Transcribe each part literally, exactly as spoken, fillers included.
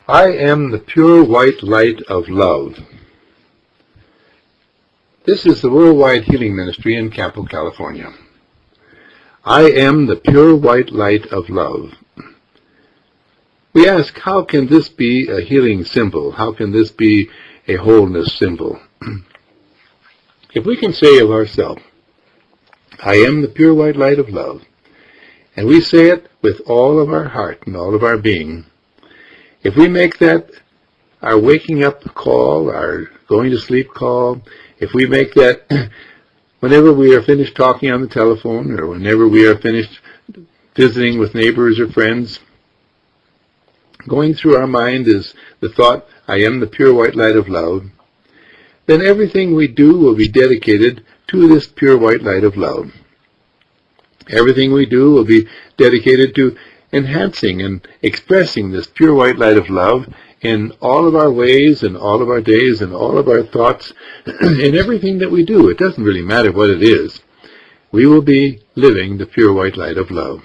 I am the pure white light of love. This is the Worldwide Healing Ministry in Campo, California. I am the pure white light of love. We ask, how can this be a healing symbol? How can this be a wholeness symbol? If we can say of ourselves, I am the pure white light of love, and we say it with all of our heart and all of our being, if we make that our waking up call, our going to sleep call, if we make that whenever we are finished talking on the telephone, or whenever we are finished visiting with neighbors or friends, going through our mind is the thought, I am the pure white light of love, then everything we do will be dedicated to this pure white light of love. Everything we do will be dedicated to enhancing and expressing this pure white light of love in all of our ways and all of our days and all of our thoughts in everything that we do. It doesn't really matter what it is. We will be living the pure white light of love.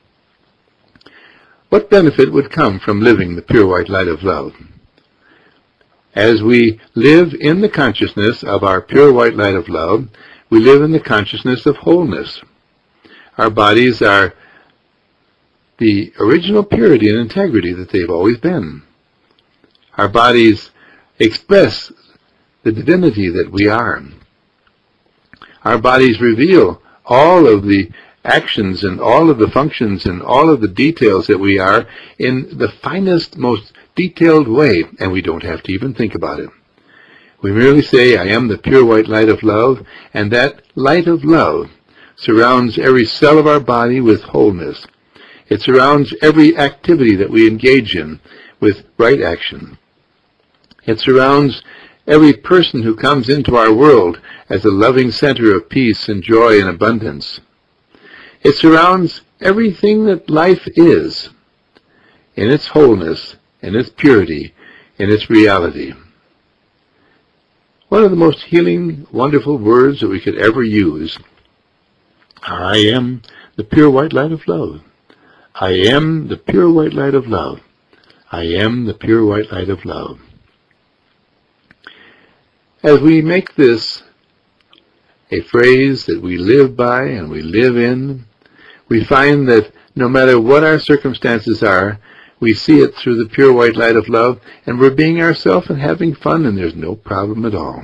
What benefit would come from living the pure white light of love? As we live in the consciousness of our pure white light of love, we live in the consciousness of wholeness. Our bodies are the original purity and integrity that they've always been. Our bodies express the divinity that we are. Our bodies reveal all of the actions and all of the functions and all of the details that we are in the finest, most detailed way, and we don't have to even think about it. We merely say, I am the pure white light of love, and that light of love surrounds every cell of our body with wholeness. It surrounds every activity that we engage in with right action. It surrounds every person who comes into our world as a loving center of peace and joy and abundance. It surrounds everything that life is in its wholeness, in its purity, in its reality. One of the most healing, wonderful words that we could ever use, I am the pure white light of love. I am the pure white light of love. I am the pure white light of love. As we make this a phrase that we live by and we live in, we find that no matter what our circumstances are, we see it through the pure white light of love, and we're being ourselves and having fun, and there's no problem at all.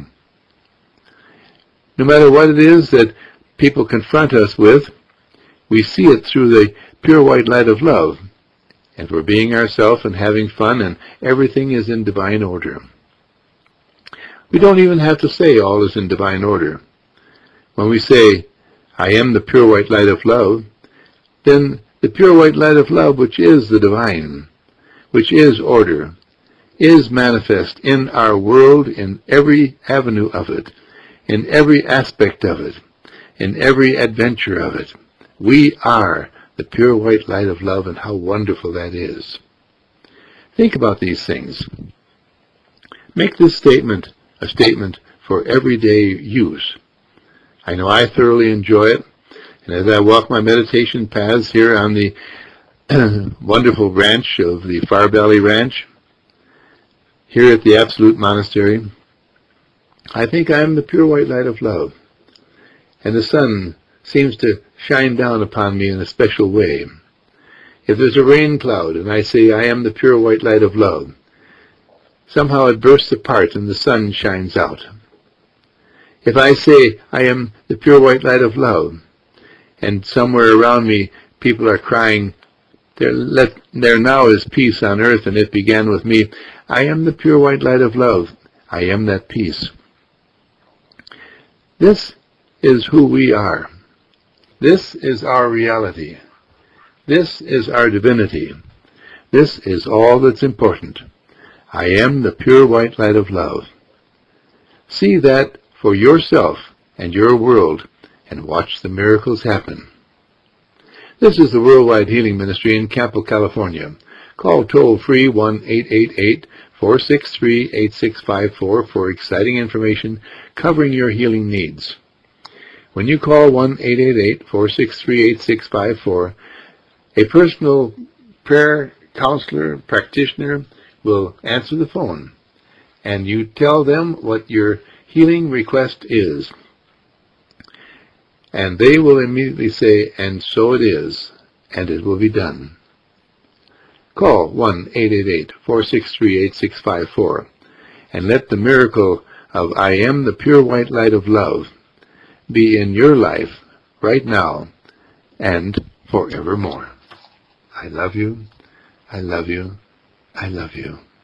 No matter what it is that people confront us with, we see it through the pure white light of love, and we're being ourselves and having fun, and everything is in divine order. We don't even have to say all is in divine order. When we say, I am the pure white light of love, then the pure white light of love, which is the divine, which is order, is manifest in our world, in every avenue of it, in every aspect of it, in every adventure of it. We are the pure white light of love, and how wonderful that is. Think about these things. Make this statement a statement for everyday use. I know I thoroughly enjoy it, and as I walk my meditation paths here on the wonderful ranch of the Far Valley Ranch, here at the Absolute Monastery, I think I am the pure white light of love, and the sun seems to shine down upon me in a special way. If there's a rain cloud and I say, I am the pure white light of love, somehow it bursts apart and the sun shines out. If I say, I am the pure white light of love, and somewhere around me people are crying, there, let, there now is peace on earth, and it began with me, I am the pure white light of love. I am that peace. This is who we are. This is our reality. This is our divinity. This is all that's important. I am the pure white light of love. See that for yourself and your world, and watch the miracles happen. This is the Worldwide Healing Ministry in Campo, California. Call toll-free one eight eight eight, four six three, eight six five four for exciting information covering your healing needs. When you call one eight eight eight, four six three, eight six five four, a personal prayer counselor, practitioner, will answer the phone, and you tell them what your healing request is. And they will immediately say, and so it is, and it will be done. Call one eight eight eight, four six three, eight six five four and let the miracle of I am the pure white light of love be in your life right now and forevermore. I love you. I love you. I love you.